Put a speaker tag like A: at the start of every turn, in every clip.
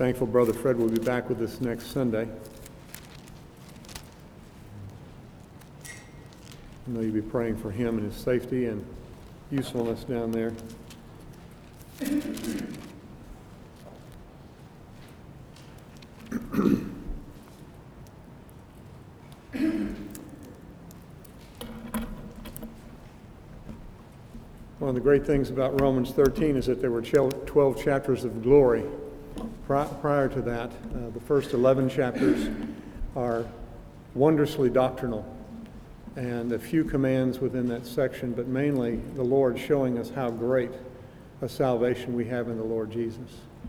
A: Thankful Brother Fred will be back with us next Sunday. I know you'll be praying for him and his safety and usefulness down there. One of the great things about Romans 13 is that there were 12 chapters of glory. Prior to that, the first 11 chapters are wondrously doctrinal, and a few commands within that section, but mainly the Lord showing us how great a salvation we have in the Lord Jesus.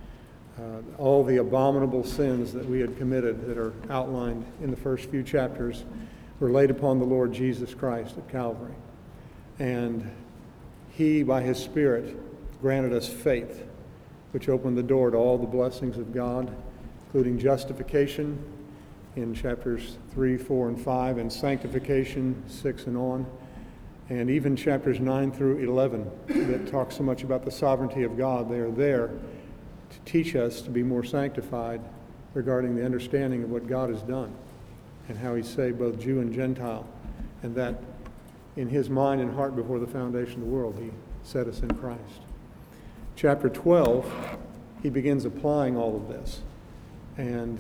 A: All the abominable sins that we had committed that are outlined in the first few chapters were laid upon the Lord Jesus Christ at Calvary. And He, by His Spirit, granted us faith, which opened the door to all the blessings of God, including justification in chapters 3, 4, and 5, and sanctification 6 and on, and even chapters 9 through 11 that talk so much about the sovereignty of God. They are there to teach us to be more sanctified regarding the understanding of what God has done and how He saved both Jew and Gentile, and that in His mind and heart before the foundation of the world, He set us in Christ. Chapter 12, he begins applying all of this. And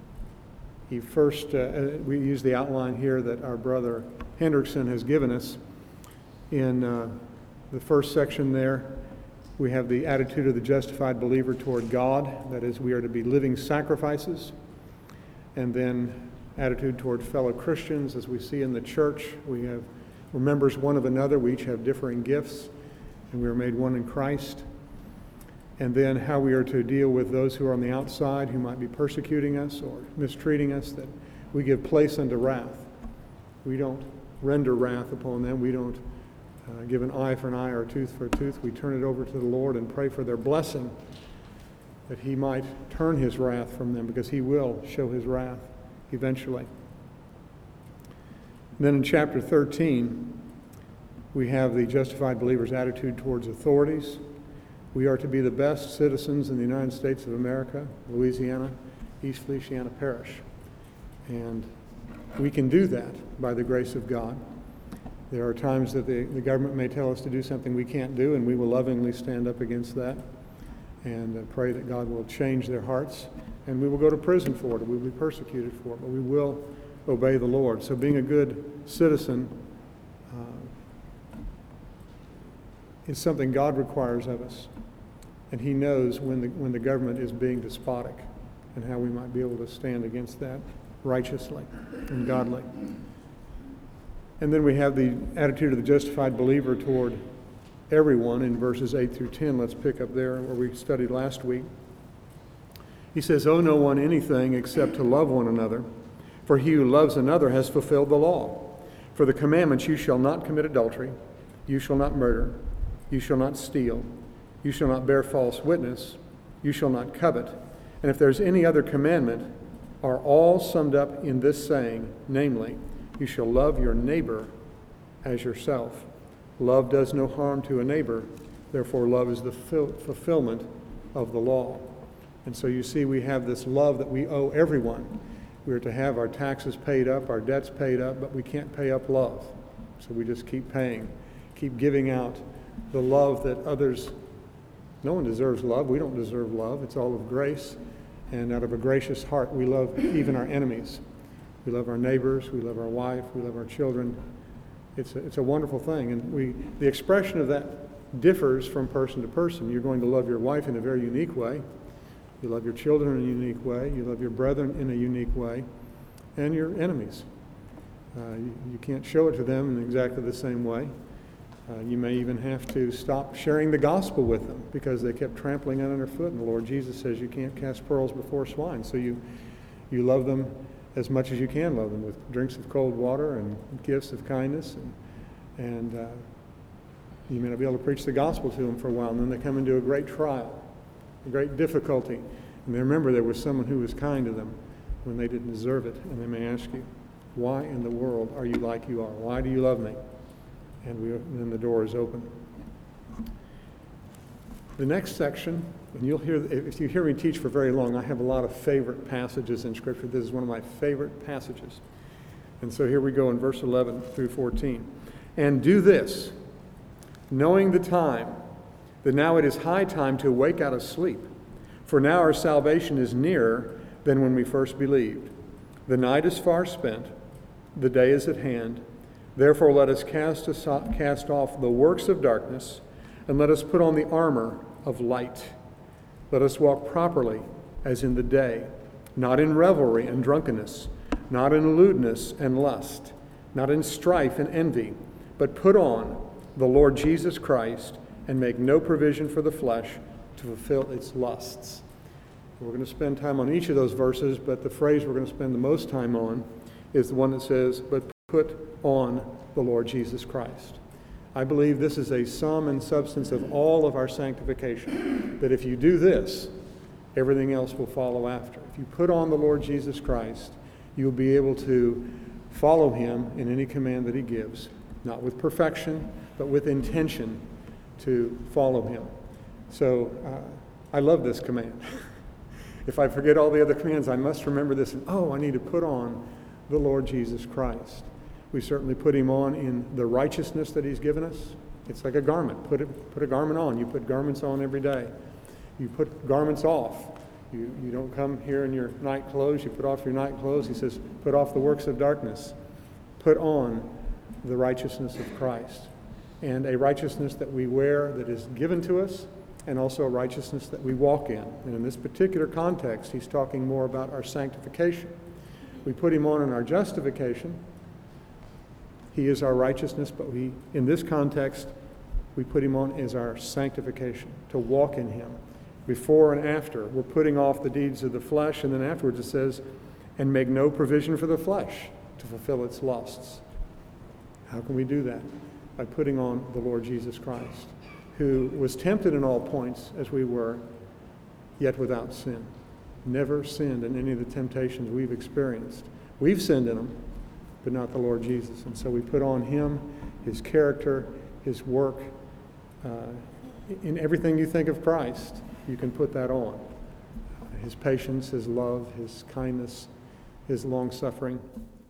A: he first, we use the outline here that our brother Hendrickson has given us. In the first section there, we have the attitude of the justified believer toward God. That is, we are to be living sacrifices. And then attitude toward fellow Christians. As we see in the church, we're members one of another. We each have differing gifts, and we are made one in Christ. And then how we are to deal with those who are on the outside who might be persecuting us or mistreating us, that we give place unto wrath. We don't render wrath upon them. We don't give an eye for an eye or a tooth for a tooth. We turn it over to the Lord and pray for their blessing, that He might turn His wrath from them, because He will show His wrath eventually. And then in chapter 13, we have the justified believer's attitude towards authorities. We are to be the best citizens in the United States of America, Louisiana, East Feliciana Parish. And we can do that by the grace of God. There are times that the government may tell us to do something we can't do, and we will lovingly stand up against that and pray that God will change their hearts. And we will go to prison for it, or we will be persecuted for it, but we will obey the Lord. So being a good citizen is something God requires of us. And He knows when the government is being despotic and how we might be able to stand against that righteously and godly. And then we have the attitude of the justified believer toward everyone in verses 8 through 10. Let's pick up there where we studied last week. He says, "Owe no one anything except to love one another, for he who loves another has fulfilled the law. For the commandments, you shall not commit adultery, you shall not murder, you shall not steal, you shall not bear false witness, you shall not covet. And if there's any other commandment, are all summed up in this saying, namely, you shall love your neighbor as yourself. Love does no harm to a neighbor, therefore love is the fulfillment of the law." And so you see we have this love that we owe everyone. We are to have our taxes paid up, our debts paid up, but we can't pay up love. So we just keep paying, keep giving out the love that others. No one deserves love. We don't deserve love. It's all of grace. And out of a gracious heart, we love even our enemies. We love our neighbors. We love our wife. We love our children. It's a wonderful thing. And the expression of that differs from person to person. You're going to love your wife in a very unique way. You love your children in a unique way. You love your brethren in a unique way. And your enemies. You can't show it to them in exactly the same way. You may even have to stop sharing the gospel with them because they kept trampling it underfoot. And the Lord Jesus says you can't cast pearls before swine. So you love them as much as you can love them, with drinks of cold water and gifts of kindness. And you may not be able to preach the gospel to them for a while. And then they come into a great trial, a great difficulty. And they remember there was someone who was kind to them when they didn't deserve it. And they may ask you, why in the world are you like you are? Why do you love me? And then the door is open. The next section, and you'll hear, if you hear me teach for very long, I have a lot of favorite passages in Scripture. This is one of my favorite passages. And so here we go in verse 11 through 14. And do this, knowing the time, that now it is high time to awake out of sleep. For now our salvation is nearer than when we first believed. The night is far spent, the day is at hand. Therefore let us cast off the works of darkness, and let us put on the armor of light. Let us walk properly as in the day, not in revelry and drunkenness, not in lewdness and lust, not in strife and envy, but put on the Lord Jesus Christ, and make no provision for the flesh to fulfill its lusts. We're going to spend time on each of those verses, but the phrase we're going to spend the most time on is the one that says, but put on the Lord Jesus Christ. I believe this is a sum and substance of all of our sanctification, that if you do this, everything else will follow after. If you put on the Lord Jesus Christ, you'll be able to follow him in any command that he gives, not with perfection, but with intention to follow him. So I love this command. If I forget all the other commands, I must remember this. And, I need to put on the Lord Jesus Christ. We certainly put him on in the righteousness that he's given us. It's like a garment. Put a garment on. You put garments on every day. You put garments off. You don't come here in your night clothes. You put off your night clothes. He says, put off the works of darkness. Put on the righteousness of Christ. And a righteousness that we wear that is given to us, and also a righteousness that we walk in. And in this particular context, he's talking more about our sanctification. We put him on in our justification. He is our righteousness, but in this context, we put him on as our sanctification, to walk in him. Before and after, we're putting off the deeds of the flesh, and then afterwards it says, and make no provision for the flesh to fulfill its lusts. How can we do that? By putting on the Lord Jesus Christ, who was tempted in all points as we were, yet without sin. Never sinned in any of the temptations we've experienced. We've sinned in them, but not the Lord Jesus. And so we put on him, his character, his work. In everything you think of Christ, you can put that on. His patience, his love, his kindness, his long-suffering.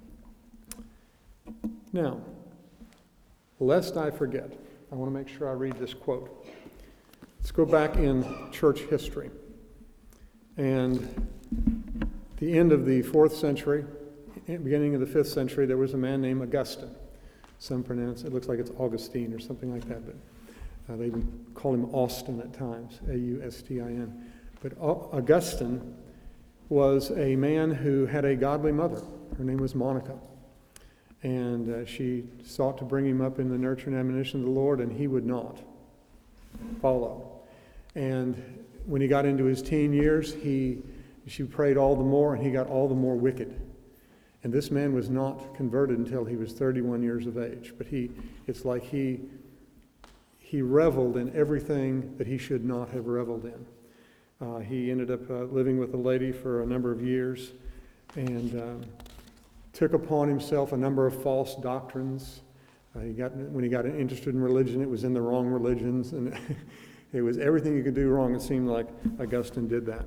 A: Now, lest I forget, I want to make sure I read this quote. Let's go back in church history. And the end of the 4th century, beginning of the 5th century, there was a man named Augustine. Some pronounce it looks like it's Augustine or something like that, but they even call him Austin at times, Augustin. But Augustine was a man who had a godly mother. Her name was Monica. And she sought to bring him up in the nurture and admonition of the Lord, and he would not follow. And when he got into his teen years, she prayed all the more, and he got all the more wicked. And this man was not converted until he was 31 years of age. But it's like he reveled in everything that he should not have reveled in. He ended up living with a lady for a number of years, and took upon himself a number of false doctrines. When he got interested in religion, it was in the wrong religions, and it was everything you could do wrong. It seemed like Augustine did that.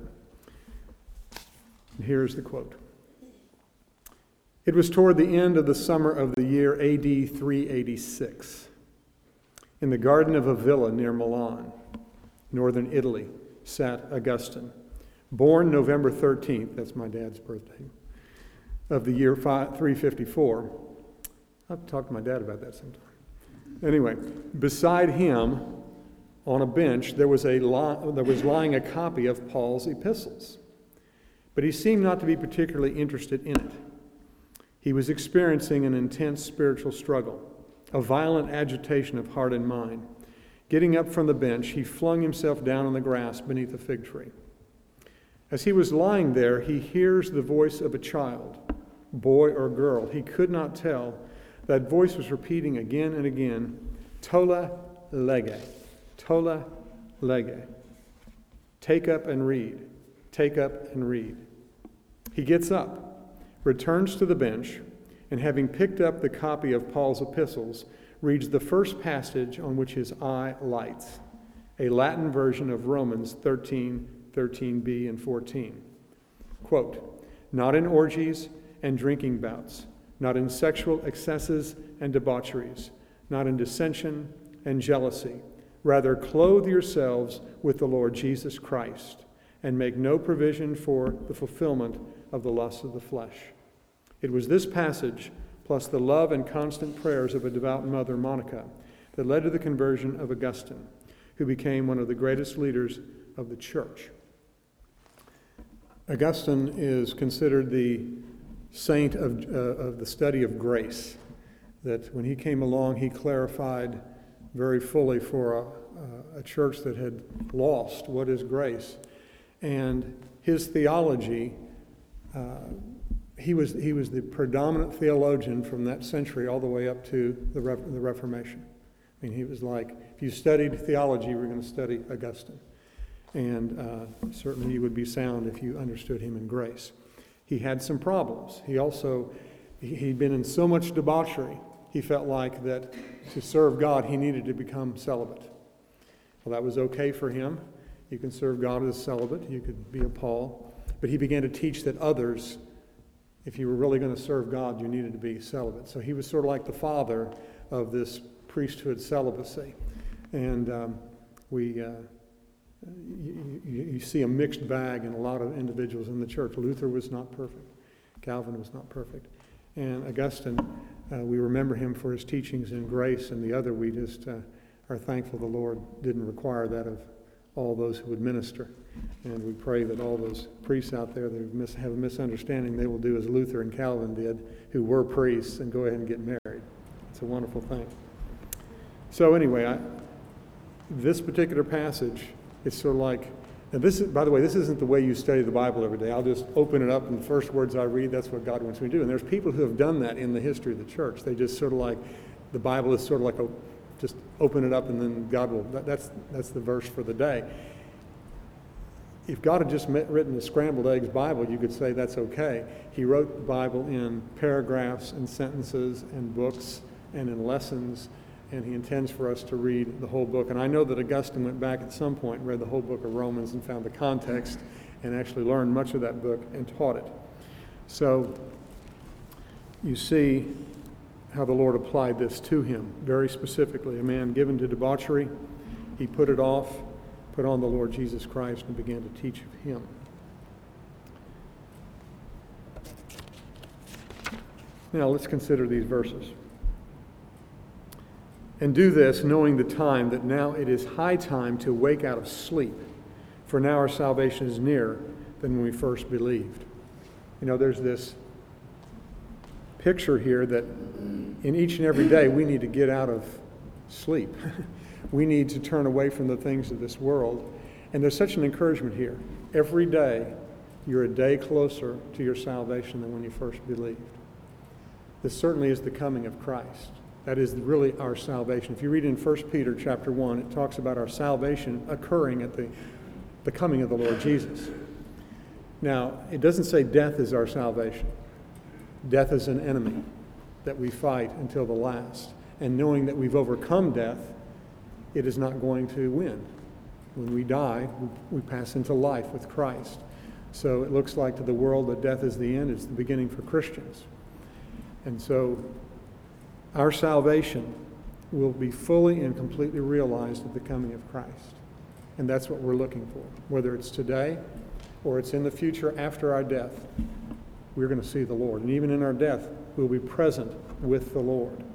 A: And here's the quote. It was toward the end of the summer of the year AD 386, in the garden of a villa near Milan, northern Italy, sat Augustine, born November 13th, that's my dad's birthday, of the year 354. I'll have to talk to my dad about that sometime. Anyway, beside him, on a bench, there was lying a copy of Paul's epistles. But he seemed not to be particularly interested in it. He was experiencing an intense spiritual struggle, a violent agitation of heart and mind. Getting up from the bench, he flung himself down on the grass beneath a fig tree. As he was lying there, he hears the voice of a child, boy or girl. He could not tell. That voice was repeating again and again, Tola lege, tola lege. Take up and read, take up and read. He gets up, returns to the bench, and having picked up the copy of Paul's epistles, reads the first passage on which his eye lights. a Latin version of Romans 13:13b and 14. Quote, "Not in orgies and drinking bouts, not in sexual excesses and debaucheries, not in dissension and jealousy. Rather, clothe yourselves with the Lord Jesus Christ, and make no provision for the fulfillment of the lusts of the flesh." It was this passage, plus the love and constant prayers of a devout mother, Monica, that led to the conversion of Augustine, who became one of the greatest leaders of the church. Augustine is considered the saint of the study of grace, that when he came along, he clarified very fully for a church that had lost what is grace. And his theology, he was the predominant theologian from that century all the way up to the Reformation. I mean, he was like, if you studied theology, you were going to study Augustine. And certainly you would be sound if you understood him in grace. He had some problems. He'd been in so much debauchery, he felt like that to serve God, he needed to become celibate. Well, that was okay for him. You can serve God as celibate. You could be a Paul. But he began to teach that others, if you were really going to serve God, you needed to be celibate. So he was sort of like the father of this priesthood celibacy. And you see a mixed bag in a lot of individuals in the church. Luther was not perfect. Calvin was not perfect. And Augustine, we remember him for his teachings in grace, and the other we just are thankful the Lord didn't require that of all those who would minister. And we pray that all those priests out there that have a misunderstanding, they will do as Luther and Calvin did, who were priests, and go ahead and get married. It's a wonderful thing. So anyway, this particular passage, it's sort of like, and this is, by the way, this isn't the way you study the Bible every day. I'll just open it up, and the first words I read, that's what God wants me to do. And there's people who have done that in the history of the church. They just sort of like, the Bible is sort of like just open it up, and then God will, that's the verse for the day. If God had just written a scrambled eggs Bible, you could say that's okay. He wrote the Bible in paragraphs and sentences and books and in lessons, and he intends for us to read the whole book. And I know that Augustine went back at some point, read the whole book of Romans, and found the context, and actually learned much of that book and taught it. So you see how the Lord applied this to him very specifically. A man given to debauchery, he put it off, put on the Lord Jesus Christ, and began to teach of him. Now let's consider these verses. "And do this, knowing the time, that now it is high time to wake out of sleep. For now our salvation is nearer than when we first believed." You know, there's this picture here that in each and every day we need to get out of sleep. We need to turn away from the things of this world. And there's such an encouragement here. Every day, you're a day closer to your salvation than when you first believed. This certainly is the coming of Christ. That is really our salvation. If you read in 1 Peter chapter 1, it talks about our salvation occurring at the coming of the Lord Jesus. Now, it doesn't say death is our salvation. Death is an enemy that we fight until the last. And knowing that we've overcome death, it is not going to win. When we die, we pass into life with Christ. So it looks like to the world that death is the end. It's the beginning for Christians. And so our salvation will be fully and completely realized at the coming of Christ. And that's what we're looking for. Whether it's today or it's in the future after our death, we're going to see the Lord. And even in our death, we'll be present with the Lord.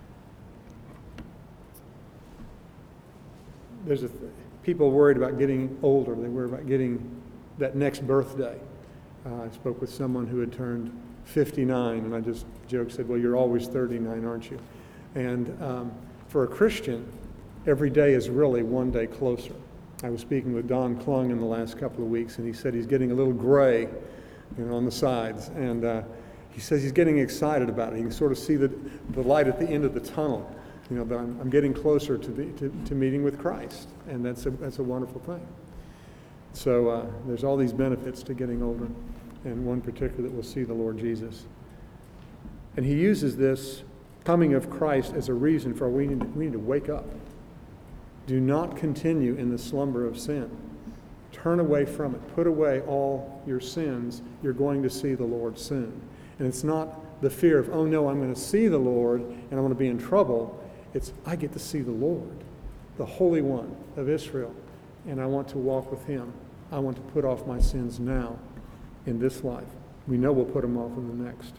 A: There's people worried about getting older. They worry about getting that next birthday. I spoke with someone who had turned 59, and I just joked, said, "Well, you're always 39, aren't you?" And for a Christian, every day is really one day closer. I was speaking with Don Klung in the last couple of weeks, and he said he's getting a little gray, on the sides. And he says he's getting excited about it. He can sort of see the light at the end of the tunnel. That I'm getting closer to meeting with Christ, and that's a wonderful thing. So there's all these benefits to getting older, and one particular that we'll see the Lord Jesus. And he uses this coming of Christ as a reason for we need to wake up. Do not continue in the slumber of sin. Turn away from it. Put away all your sins. You're going to see the Lord soon. And it's not the fear of, oh no, I'm going to see the Lord and I'm going to be in trouble. It's, I get to see the Lord, the Holy One of Israel, and I want to walk with him. I want to put off my sins now in this life. We know we'll put them off in the next.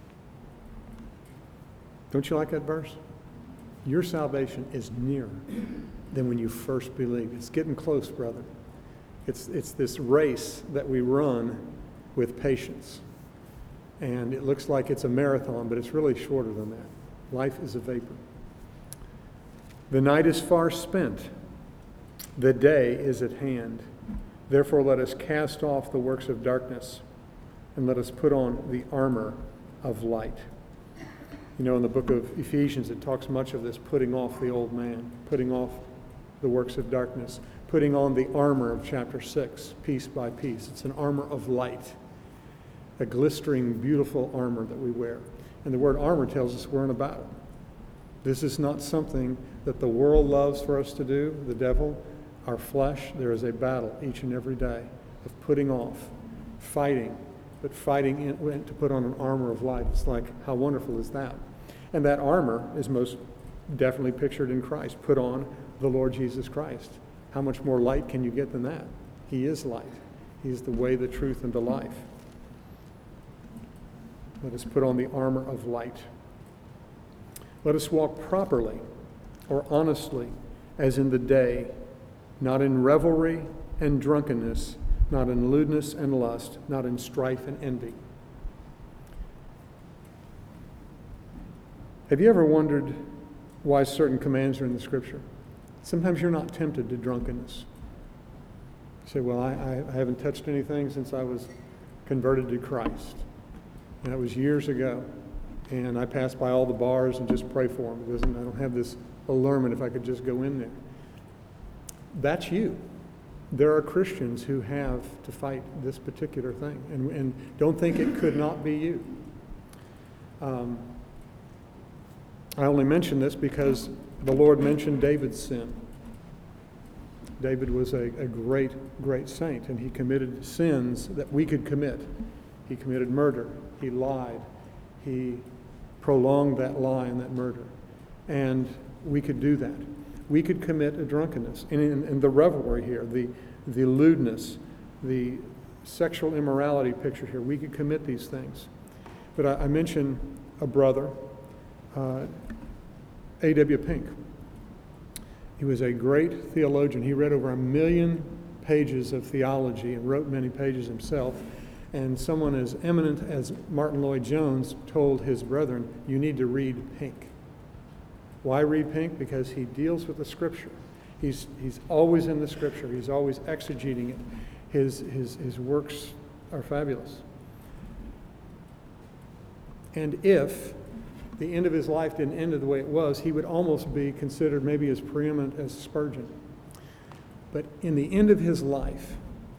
A: Don't you like that verse? Your salvation is nearer than when you first believed. It's getting close, brother. It's this race that we run with patience. And it looks like it's a marathon, but it's really shorter than that. Life is a vapor. The night is far spent. The day is at hand. Therefore, let us cast off the works of darkness and let us put on the armor of light. You know, in the book of Ephesians, it talks much of this putting off the old man, putting off the works of darkness, putting on the armor of chapter 6, piece by piece. It's an armor of light, a glistering, beautiful armor that we wear. And the word armor tells us we're in a battle. This is not something that the world loves for us to do, the devil, our flesh. There is a battle each and every day of putting off, fighting, but fighting to put on an armor of light. It's like, how wonderful is that? And that armor is most definitely pictured in Christ. Put on the Lord Jesus Christ. How much more light can you get than that? He is light. He is the way, the truth, and the life. Let us put on the armor of light. Let us walk properly or honestly as in the day, not in revelry and drunkenness, not in lewdness and lust, not in strife and envy. Have you ever wondered why certain commands are in the Scripture? Sometimes you're not tempted to drunkenness. You say, well, I haven't touched anything since I was converted to Christ. And that was years ago. And I pass by all the bars and just pray for them. I don't have this allurement if I could just go in there. That's you. There are Christians who have to fight this particular thing. And don't think it could not be you. I only mention this because the Lord mentioned David's sin. David was a great, great saint, and he committed sins that we could commit. He committed murder. He lied. He prolonged that lie and that murder. And we could do that. We could commit a drunkenness. And in the revelry here, the lewdness, the sexual immorality picture here, we could commit these things. But I mentioned a brother, A.W. Pink. He was a great theologian. He read over 1 million pages of theology and wrote many pages himself. And someone as eminent as Martin Lloyd-Jones told his brethren, you need to read Pink. Why read Pink? Because he deals with the Scripture. He's always in the Scripture. He's always exegeting it. His works are fabulous. And if the end of his life didn't end the way it was, he would almost be considered maybe as preeminent as Spurgeon. But in the end of his life,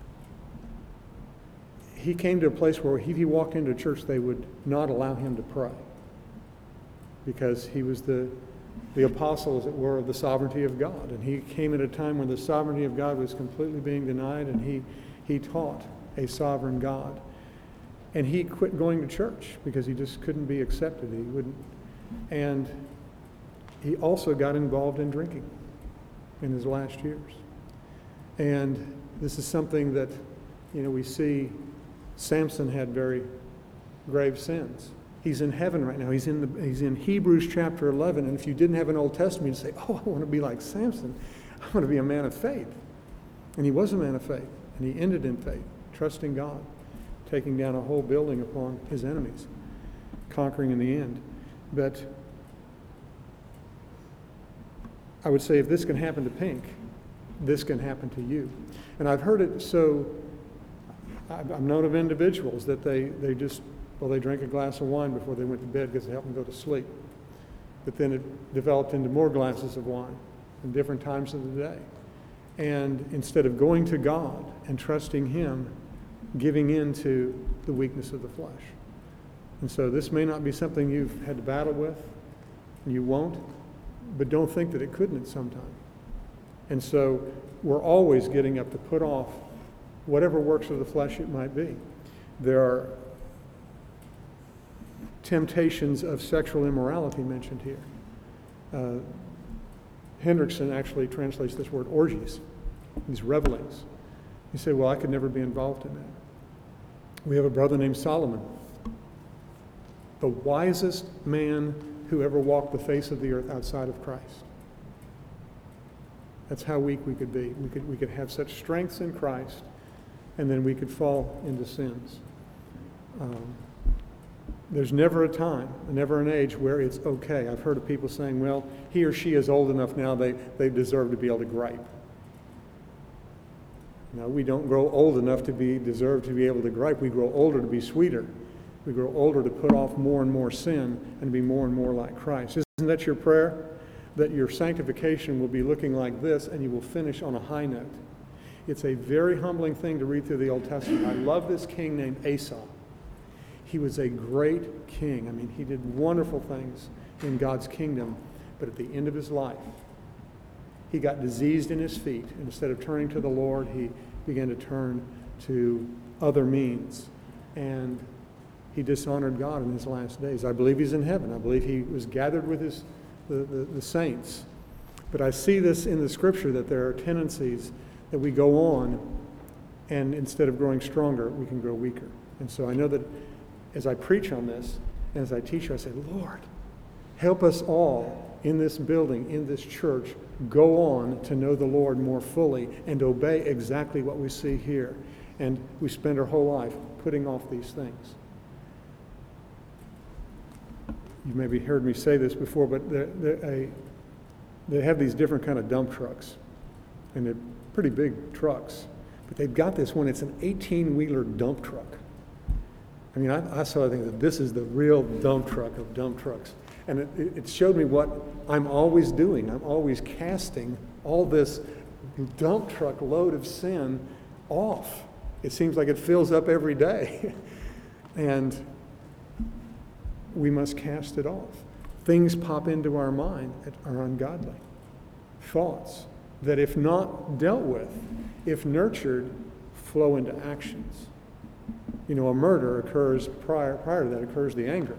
A: he came to a place where if he walked into a church, they would not allow him to pray because he was the apostle, as it were, of the sovereignty of God. And he came at a time when the sovereignty of God was completely being denied, and he taught a sovereign God. And he quit going to church because he just couldn't be accepted. He wouldn't. And he also got involved in drinking in his last years. And this is something that, we see Samson had very grave sins. He's in heaven right now. He's in Hebrews chapter 11. And if you didn't have an Old Testament, you'd say, oh, I want to be like Samson. I want to be a man of faith. And he was a man of faith. And he ended in faith, trusting God, taking down a whole building upon his enemies, conquering in the end. But I would say if this can happen to Pink, this can happen to you. And I've heard it I've known of individuals that they drank a glass of wine before they went to bed because it helped them go to sleep. But then it developed into more glasses of wine in different times of the day. And instead of going to God and trusting Him, giving in to the weakness of the flesh. And so this may not be something you've had to battle with, and you won't, but don't think that it couldn't at some time. And so we're always getting up to put off whatever works of the flesh it might be. There are temptations of sexual immorality mentioned here. Hendrickson actually translates this word orgies, these revelings. You say, well, I could never be involved in that. We have a brother named Solomon, the wisest man who ever walked the face of the earth outside of Christ. That's how weak we could be. We could have such strengths in Christ, and then we could fall into sins. There's never a time, never an age where it's okay. I've heard of people saying, well, he or she is old enough now, they deserve to be able to gripe. No, we don't grow old enough to deserve to be able to gripe. We grow older to be sweeter. We grow older to put off more and more sin and be more and more like Christ. Isn't that your prayer? That your sanctification will be looking like this and you will finish on a high note. It's a very humbling thing to read through the Old Testament. I love this king named Asa. He was a great king. I mean, he did wonderful things in God's kingdom, but at the end of his life, he got diseased in his feet. And instead of turning to the Lord, he began to turn to other means. And he dishonored God in his last days. I believe he's in heaven. I believe he was gathered with the saints. But I see this in the scripture that there are tendencies that we go on, and instead of growing stronger, we can grow weaker. And so I know that as I preach on this, and as I teach you, I say, Lord, help us all in this building, in this church, go on to know the Lord more fully and obey exactly what we see here. And we spend our whole life putting off these things. You've maybe heard me say this before, but they have these different kind of dump trucks, and they're pretty big trucks. But they've got this one, it's an 18-wheeler dump truck. I mean, I saw the thing that this is the real dump truck of dump trucks. And it showed me what I'm always doing. I'm always casting all this dump truck load of sin off. It seems like it fills up every day. And we must cast it off. Things pop into our mind that are ungodly. Thoughts that if not dealt with, if nurtured, flow into actions. You know, a murder occurs prior to that occurs the anger.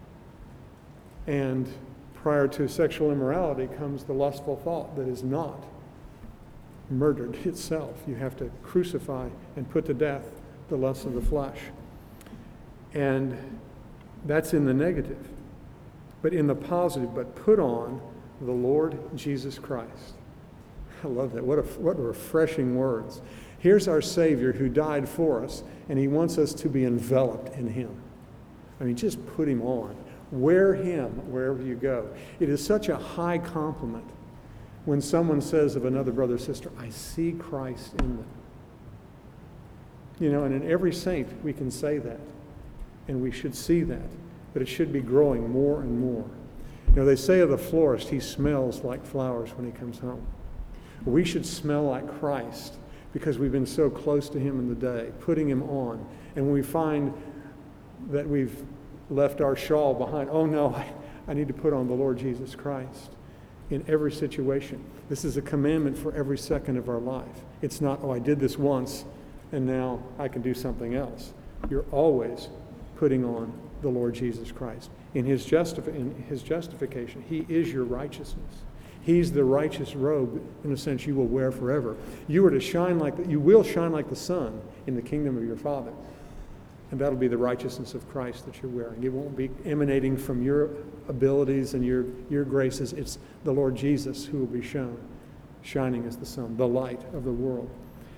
A: And prior to sexual immorality comes the lustful thought that is not murdered itself. You have to crucify and put to death the lusts of the flesh. And that's in the negative. But in the positive, but put on the Lord Jesus Christ. I love that. What refreshing words. Here's our Savior who died for us, and he wants us to be enveloped in him. I mean, just put him on. Wear him wherever you go. It is such a high compliment when someone says of another brother or sister, I see Christ in them. You know, and in every saint we can say that, and we should see that, but it should be growing more and more. You know, they say of the florist, he smells like flowers when he comes home. We should smell like Christ because we've been so close to him in the day, putting him on. And when we find that we've left our shawl behind, oh no, I need to put on the Lord Jesus Christ in every situation. This is a commandment for every second of our life. It's not, oh, I did this once and now I can do something else. You're always putting on the Lord Jesus Christ. In his justification, he is your righteousness. He's the righteous robe, in a sense, you will wear forever. You will shine like the sun in the kingdom of your Father. And that'll be the righteousness of Christ that you're wearing. It won't be emanating from your abilities and your graces. It's the Lord Jesus who will be shown, shining as the sun, the light of the world.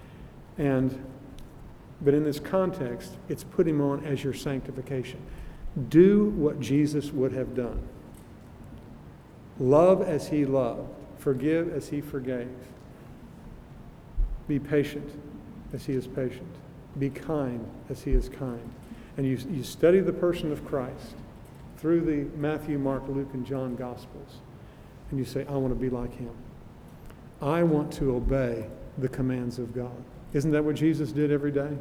A: But in this context, it's put him on as your sanctification. Do what Jesus would have done. Love as he loved. Forgive as he forgave. Be patient as he is patient. Be kind as he is kind. And you study the person of Christ through the Matthew, Mark, Luke, and John Gospels. And you say, I want to be like him. I want to obey the commands of God. Isn't that what Jesus did every day?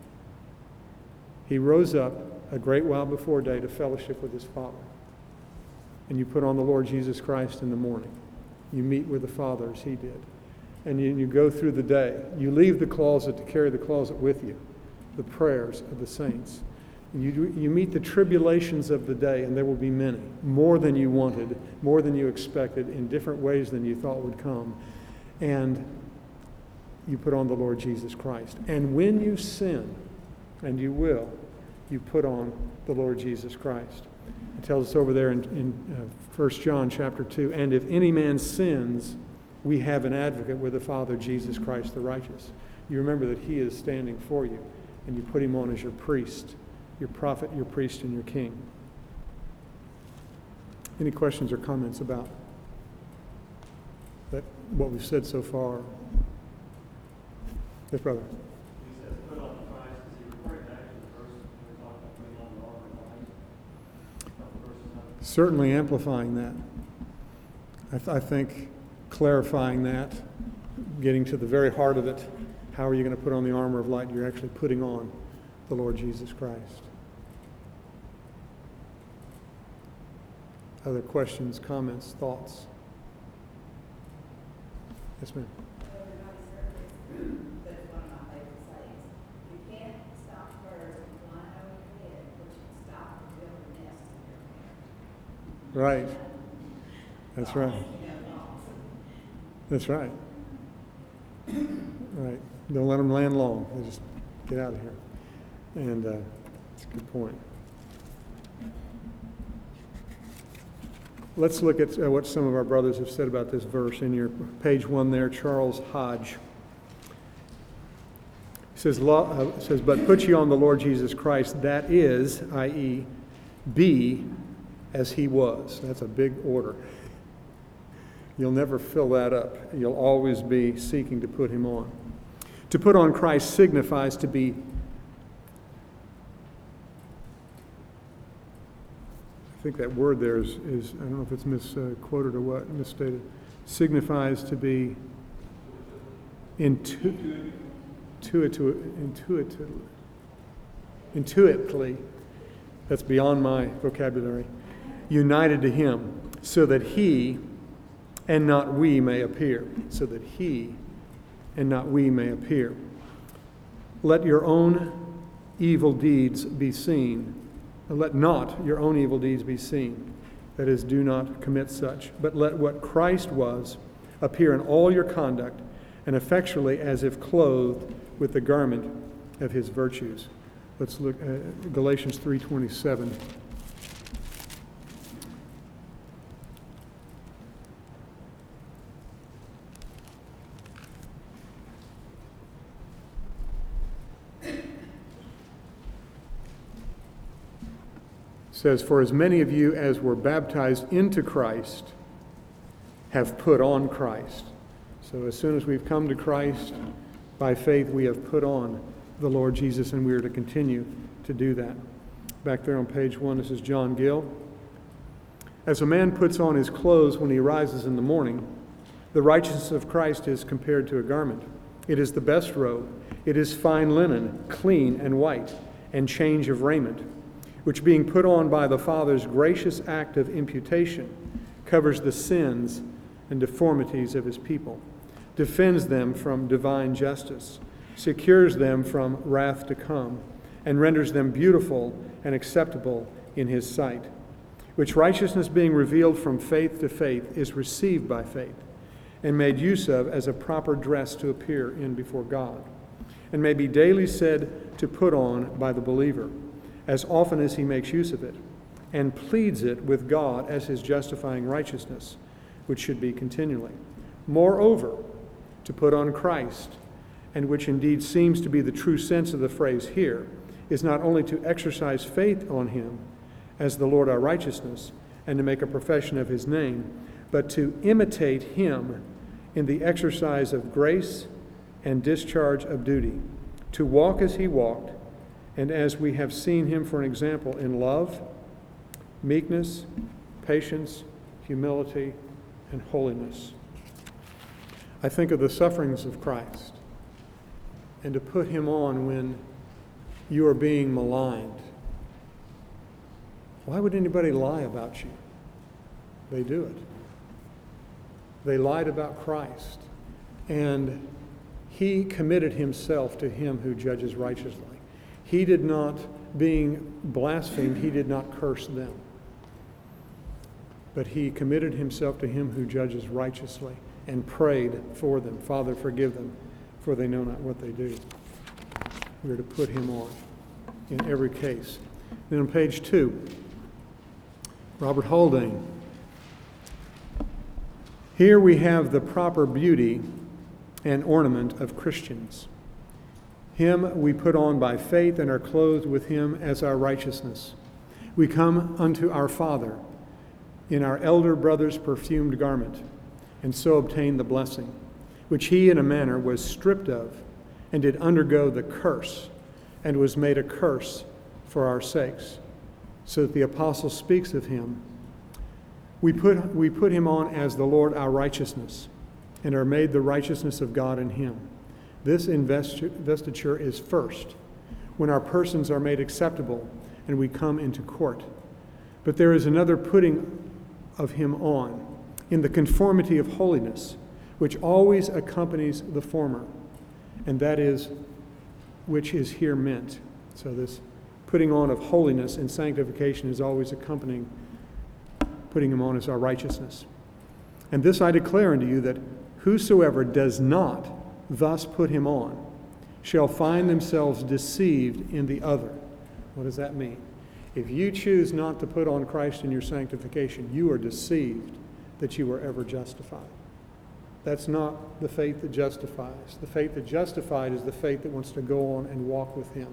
A: He rose up a great while before day to fellowship with his Father. And you put on the Lord Jesus Christ in the morning. You meet with the Father as he did. and you go through the day. You leave the closet to carry the closet with you, the prayers of the saints. You meet the tribulations of the day, and there will be many, more than you wanted, more than you expected, in different ways than you thought would come. And you put on the Lord Jesus Christ. And when you sin, and you will, you put on the Lord Jesus Christ. It tells us over there in 1 John chapter 2, and if any man sins, we have an advocate with the Father, Jesus Christ the righteous. You remember that he is standing for you, and you put him on as your priest, your prophet, your priest, and your king. Any questions or comments about that, what we've said so far? Yes, brother.
B: He says, put on Christ. Is he referring back to the verse we're talking about putting on the armor of light?
A: Certainly amplifying that. I think clarifying that, getting to the very heart of it. How are you going to put on the armor of light? You're actually putting on the Lord Jesus Christ. Other questions, comments, thoughts? Yes, ma'am.
C: That's one of my favorite sayings. You can't stop birds from flying over your head, but you can stop them building nests in your hair.
A: Right. That's right. That's right. Right. Don't let them land long. They just get out of here. And that's a good point. Let's look at what some of our brothers have said about this verse. In your page 1 there, Charles Hodge says, but put ye on the Lord Jesus Christ, that is, i.e., be as he was. That's a big order. You'll never fill that up. You'll always be seeking to put him on. To put on Christ signifies to be, I think that word there is I don't know if it's misquoted or what, misstated, signifies to be intuitively, that's beyond my vocabulary, united to him, so that he and not we may appear. So that he and not we may appear. Let your own evil deeds be seen. Let not your own evil deeds be seen. That is, do not commit such. But let what Christ was appear in all your conduct, and effectually as if clothed with the garment of his virtues. Let's look at Galatians 3:27. Says, for as many of you as were baptized into Christ have put on Christ. So as soon as we've come to Christ, by faith we have put on the Lord Jesus, and we are to continue to do that. Back there on page 1, this is John Gill. As a man puts on his clothes when he rises in the morning, the righteousness of Christ is compared to a garment. It is the best robe. It is fine linen, clean and white, and change of raiment, which being put on by the Father's gracious act of imputation, covers the sins and deformities of his people, defends them from divine justice, secures them from wrath to come, and renders them beautiful and acceptable in his sight, which righteousness being revealed from faith to faith is received by faith, and made use of as a proper dress to appear in before God, and may be daily said to put on by the believer, as often as he makes use of it, and pleads it with God as his justifying righteousness, which should be continually. Moreover, to put on Christ, and which indeed seems to be the true sense of the phrase here, is not only to exercise faith on him as the Lord our righteousness, and to make a profession of his name, but to imitate him in the exercise of grace and discharge of duty, to walk as he walked, and as we have seen him for an example in love, meekness, patience, humility, and holiness. I think of the sufferings of Christ, and to put him on when you are being maligned. Why would anybody lie about you? They do it. They lied about Christ. And he committed himself to him who judges righteously. He did not, being blasphemed, he did not curse them. But he committed himself to him who judges righteously and prayed for them. Father, forgive them, for they know not what they do. We are to put him on in every case. Then on page 2, Robert Haldane. Here we have the proper beauty and ornament of Christians. Him we put on by faith and are clothed with him as our righteousness. We come unto our Father in our elder brother's perfumed garment, and so obtain the blessing, which he in a manner was stripped of, and did undergo the curse, and was made a curse for our sakes, so that the apostle speaks of him. We put him on as the Lord our righteousness, and are made the righteousness of God in him. This investiture is first, when our persons are made acceptable, and we come into court. But there is another putting of him on, in the conformity of holiness, which always accompanies the former, and that is which is here meant. So this putting on of holiness and sanctification is always accompanying putting him on as our righteousness. And this I declare unto you, that whosoever does not thus put him on shall find themselves deceived in the other. What does that mean? If you choose not to put on Christ in your sanctification, you are deceived that you were ever justified. That's not the faith that justifies. The faith that justified is the faith that wants to go on and walk with him.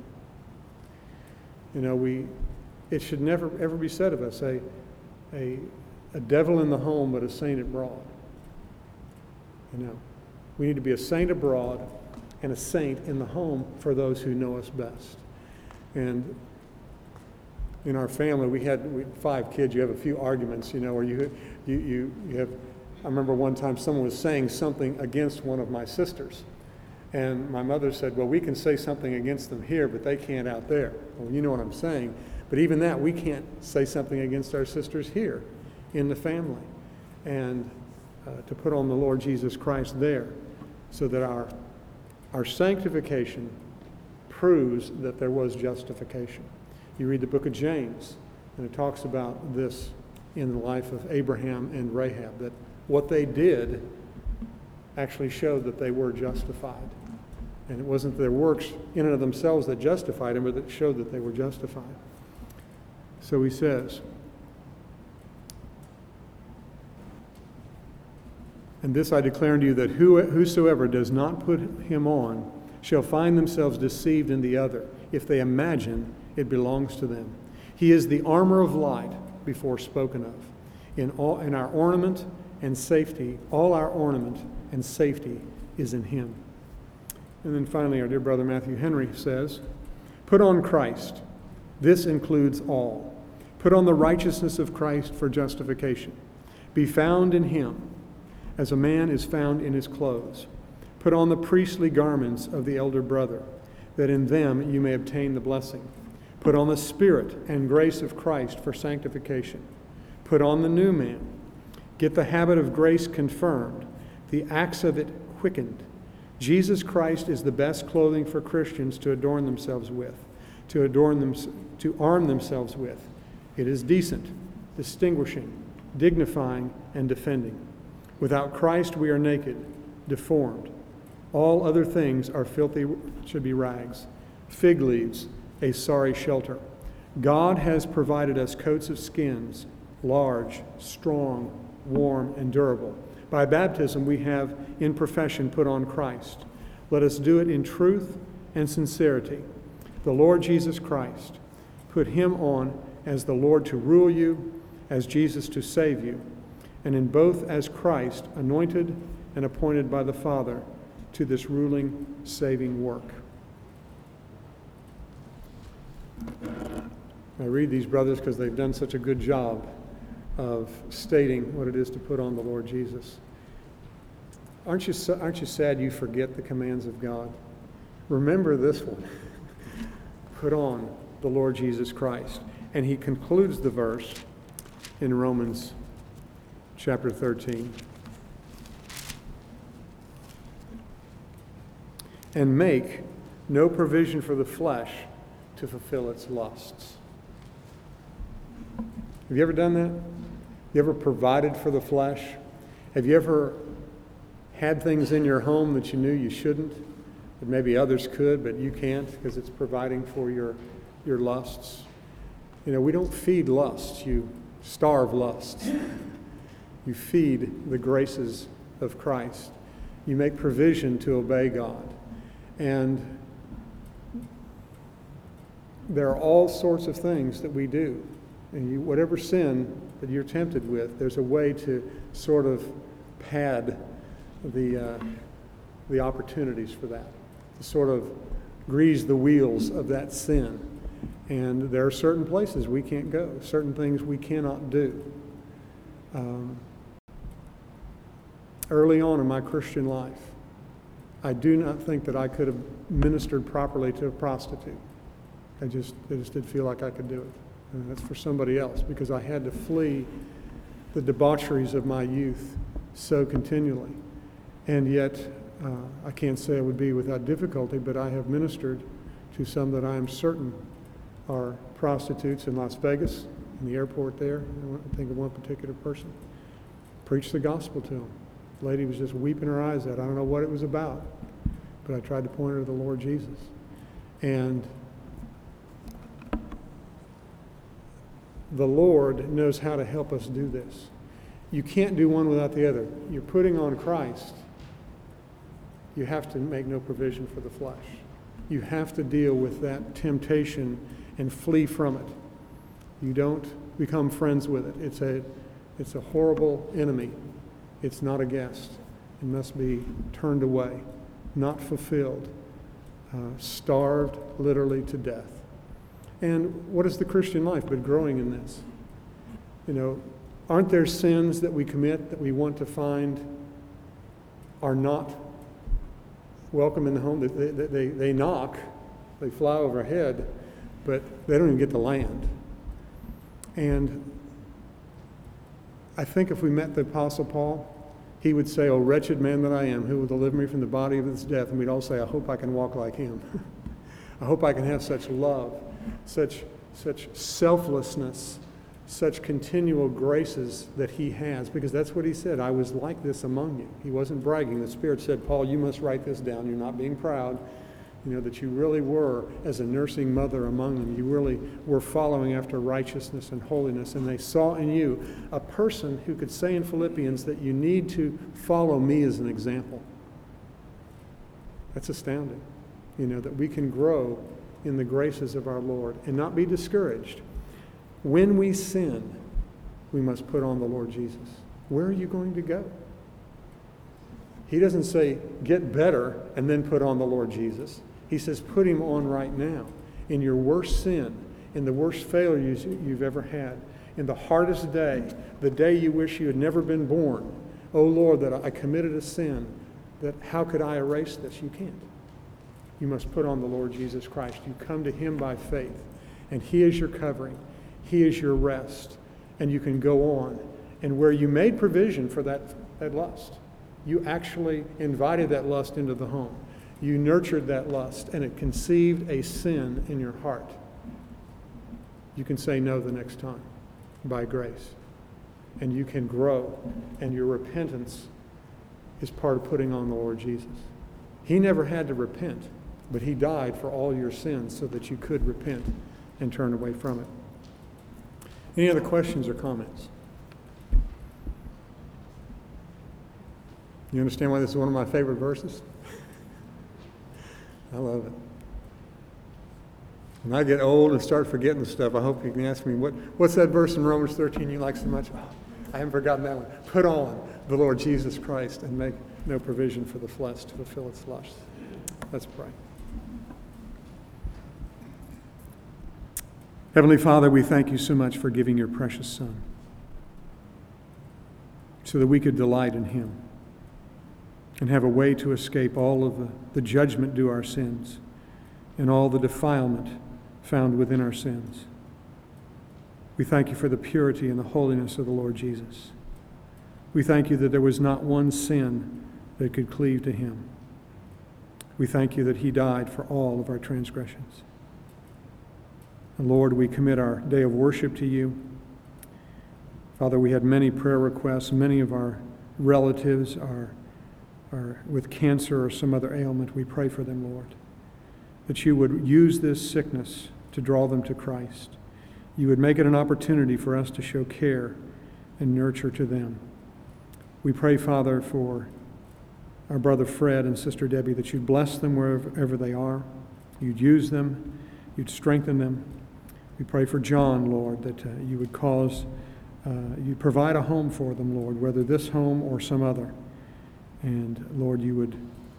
A: You know, it should never ever be said of us, a devil in the home but a saint abroad. You know, we need to be a saint abroad and a saint in the home for those who know us best. And in our family, we had 5 kids. You have a few arguments, you know, where you have. I remember one time someone was saying something against one of my sisters, and my mother said, "Well, we can say something against them here, but they can't out there." Well, you know what I'm saying. But even that, we can't say something against our sisters here in the family, and to put on the Lord Jesus Christ there, so that our sanctification proves that there was justification. You read the book of James, and it talks about this in the life of Abraham and Rahab, that what they did actually showed that they were justified. And it wasn't their works in and of themselves that justified them, but that showed that they were justified. So he says, "And this I declare unto you, that whosoever does not put him on shall find themselves deceived in the other, if they imagine it belongs to them. He is the armor of light before spoken of. In our ornament and safety, all our ornament and safety is in him." And then finally, our dear brother Matthew Henry says, "Put on Christ. This includes all. Put on the righteousness of Christ for justification. Be found in him, as a man is found in his clothes. Put on the priestly garments of the elder brother, that in them you may obtain the blessing. Put on the Spirit and grace of Christ for sanctification. Put on the new man. Get the habit of grace confirmed, the acts of it quickened. Jesus Christ is the best clothing for Christians to adorn themselves with, to arm themselves with. It is decent, distinguishing, dignifying, and defending. Without Christ we are naked, deformed. All other things are filthy, should be rags, fig leaves, a sorry shelter. God has provided us coats of skins, large, strong, warm, and durable. By baptism we have in profession put on Christ. Let us do it in truth and sincerity. The Lord Jesus Christ. Put him on as the Lord to rule you, as Jesus to save you, and in both as Christ, anointed and appointed by the Father to this ruling, saving work." I read these brothers because they've done such a good job of stating what it is to put on the Lord Jesus. Aren't you sad you forget the commands of God? Remember this one. Put on the Lord Jesus Christ. And he concludes the verse in Romans chapter 13. and make no provision for the flesh to fulfill its lusts. Have you ever done that? You ever provided for the flesh? Have you ever had things in your home that you knew you shouldn't, that maybe others could, but you can't because it's providing for your lusts? You know, we don't feed lusts. You starve lusts. You feed the graces of Christ. You make provision to obey God. And there are all sorts of things that we do. And whatever sin that you're tempted with, there's a way to sort of pad the opportunities for that, to sort of grease the wheels of that sin. And there are certain places we can't go, certain things we cannot do. Early on in my Christian life, I do not think that I could have ministered properly to a prostitute. I just didn't feel like I could do it. And that's for somebody else, because I had to flee the debaucheries of my youth so continually. And yet, I can't say it would be without difficulty, but I have ministered to some that I am certain are prostitutes in Las Vegas, in the airport there. I think of one particular person. Preached the gospel to them. The lady was just weeping her eyes out. I don't know what it was about, but I tried to point her to the Lord Jesus. And the Lord knows how to help us do this. You can't do one without the other. You're putting on Christ. You have to make no provision for the flesh. You have to deal with that temptation and flee from it. You don't become friends with it. It's a horrible enemy. It's not a guest. It must be turned away, not fulfilled, starved literally to death. And what is the Christian life but growing in this? You know, aren't there sins that we commit that we want to find are not welcome in the home? They knock, they fly overhead, but they don't even get to land. And I think if we met the Apostle Paul, he would say, "O wretched man that I am, who will deliver me from the body of this death?" And we'd all say, "I hope I can walk like him." I hope I can have such love, such selflessness, such continual graces that he has, because that's what he said. I was like this among you. He wasn't bragging. The Spirit said, "Paul, you must write this down. You're not being proud. You know, that you really were, as a nursing mother among them, you really were following after righteousness and holiness, and they saw in you a person who could say in Philippians that you need to follow me as an example." That's astounding, you know, that we can grow in the graces of our Lord and not be discouraged. When we sin, we must put on the Lord Jesus. Where are you going to go? He doesn't say, get better and then put on the Lord Jesus. He says, put him on right now. In your worst sin, in the worst failures you've ever had, in the hardest day, the day you wish you had never been born. Oh Lord, that I committed a sin, that how could I erase this? You can't. You must put on the Lord Jesus Christ. You come to him by faith, and he is your covering. He is your rest, and you can go on. And where you made provision for that lust, you actually invited that lust into the home. You nurtured that lust, and it conceived a sin in your heart. You can say no the next time by grace. And you can grow, and your repentance is part of putting on the Lord Jesus. He never had to repent, but he died for all your sins so that you could repent and turn away from it. Any other questions or comments? You understand why this is one of my favorite verses? I love it. When I get old and start forgetting stuff, I hope you can ask me, what's that verse in Romans 13 you like so much? Oh, I haven't forgotten that one. Put on the Lord Jesus Christ and make no provision for the flesh to fulfill its lusts. Let's pray. Heavenly Father, we thank you so much for giving your precious Son so that we could delight in him and have a way to escape all of the judgment due our sins and all the defilement found within our sins. We thank you for the purity and the holiness of the Lord Jesus. We thank you that there was not one sin that could cleave to him. We thank you that he died for all of our transgressions. And Lord, we commit our day of worship to you. Father, we had many prayer requests. Many of our relatives are with cancer or some other ailment. We pray for them, Lord, that you would use this sickness to draw them to Christ. You would make it an opportunity for us to show care and nurture to them. We pray, Father, for our brother Fred and sister Debbie, that you'd bless them wherever they are. You'd use them. You'd strengthen them. We pray for John, Lord, that you would cause, you'd provide a home for them, Lord, whether this home or some other. And Lord, you'd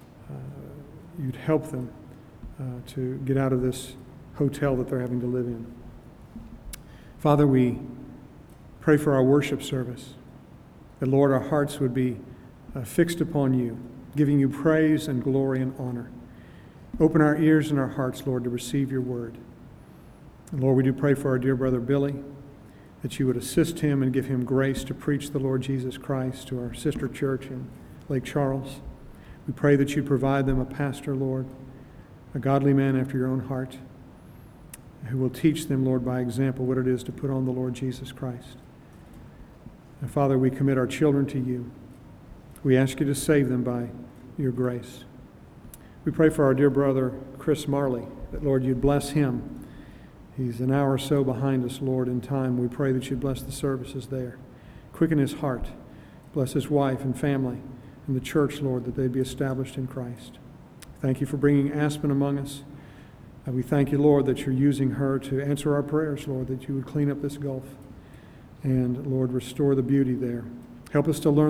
A: help them to get out of this hotel that they're having to live in. Father, we pray for our worship service, that, Lord, our hearts would be fixed upon you, giving you praise and glory and honor. Open our ears and our hearts, Lord, to receive your word. And Lord, we do pray for our dear brother Billy, that you would assist him and give him grace to preach the Lord Jesus Christ to our sister church in Lake Charles. We pray that you provide them a pastor, Lord, a godly man after your own heart, who will teach them, Lord, by example what it is to put on the Lord Jesus Christ. And Father, we commit our children to you. We ask you to save them by your grace. We pray for our dear brother Chris Marley, that, Lord, you'd bless him. He's an hour or so behind us, Lord, in time. We pray that you'd bless the services there. Quicken his heart. Bless his wife and family and the church, Lord, that they'd be established in Christ. Thank you for bringing Aspen among us. We thank you, Lord, that you're using her to answer our prayers, Lord, that you would clean up this gulf and, Lord, restore the beauty there. Help us to learn